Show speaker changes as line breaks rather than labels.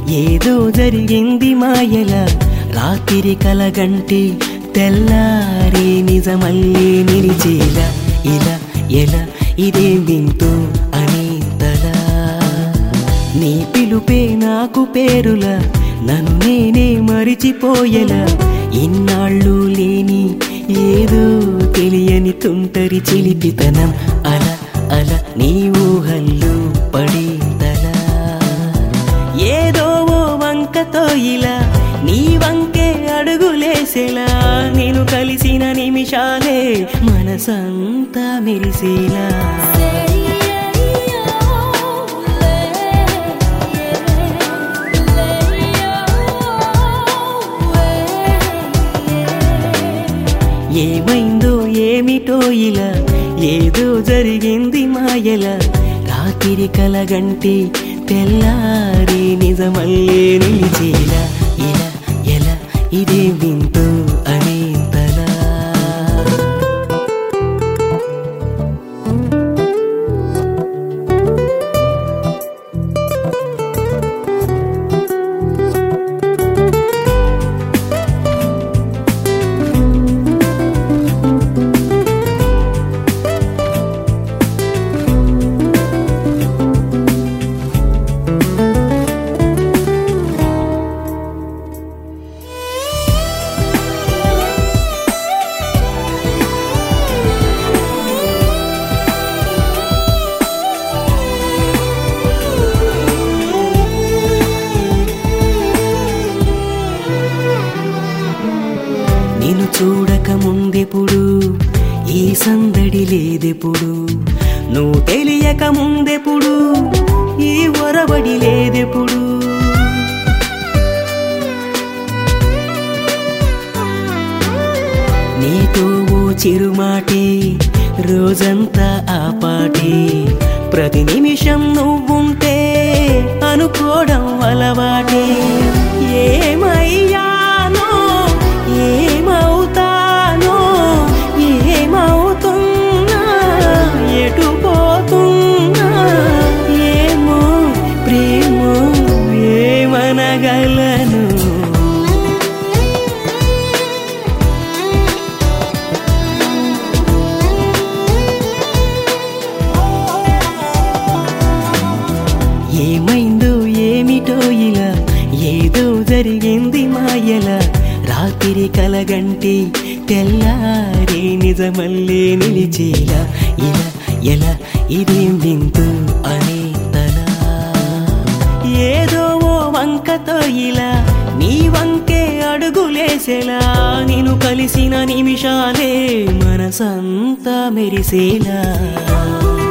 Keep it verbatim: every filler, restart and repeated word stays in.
ఏదో జరిగింది మాయలా రాత్రి కలగంటి తెల్లారే నిజమల్లే నిలిచేలా ఇలా ఎలా ఇదే వింటూ అనేంతలా నీ పిలుపే నాకు పేరులా నన్ను నేనే మరిచిపోయేలా ఇన్నాళ్ళు లేని ఏదో తెలియని తుంటరి చిలిపితనం అలా అలా నీ ఊహల్లో పడేంతలా ఏదో ఓ వంకతో ఇలా నీ వంకే అడుగులేసేలా నేను కలిసిన నిమిషాలే మనసంతా మెరిసేలా ఏమైందో ఏమిటో ఇలా ఏదో జరిగింది మాయలా రాత్రి కలగంటి తెల్లారి నిజమల్లే నిలిచేలా ఇలా ఎలా ఇదే వింటూ అనేంతలా నిన్ను చూడక ముందెప్పుడు ఈ సందడి లేదెప్పుడు నువ్వు తెలియక ముందెప్పుడు ఈ ఒరవడి లేదెప్పుడు నీతో ఓ చిరుమాటే రోజంతా ఆ పాటే ప్రతి నిమిషం నువ్వుంటే అనుకోవడం అలవాటే ఏమయ్యానో ఏమవుతానో ఏమవుతున్నా ఎటు పోతున్నా ఏమో ప్రేమో ఏమనగలను ఏమైందో ఏమిటో ఇలా ఏదో జరిగింది మాయలా రాత్రి కలగంటి తెల్లారే నిజమల్లే నిలిచేలా ఇలా ఎలా ఇదేం వింటూ అనేంతలా ఏదో ఓ వంకతో ఇలా నీ వంకే అడుగులేసేలా నేను కలిసిన నిమిషాలే మనసంతా మెరిసేలా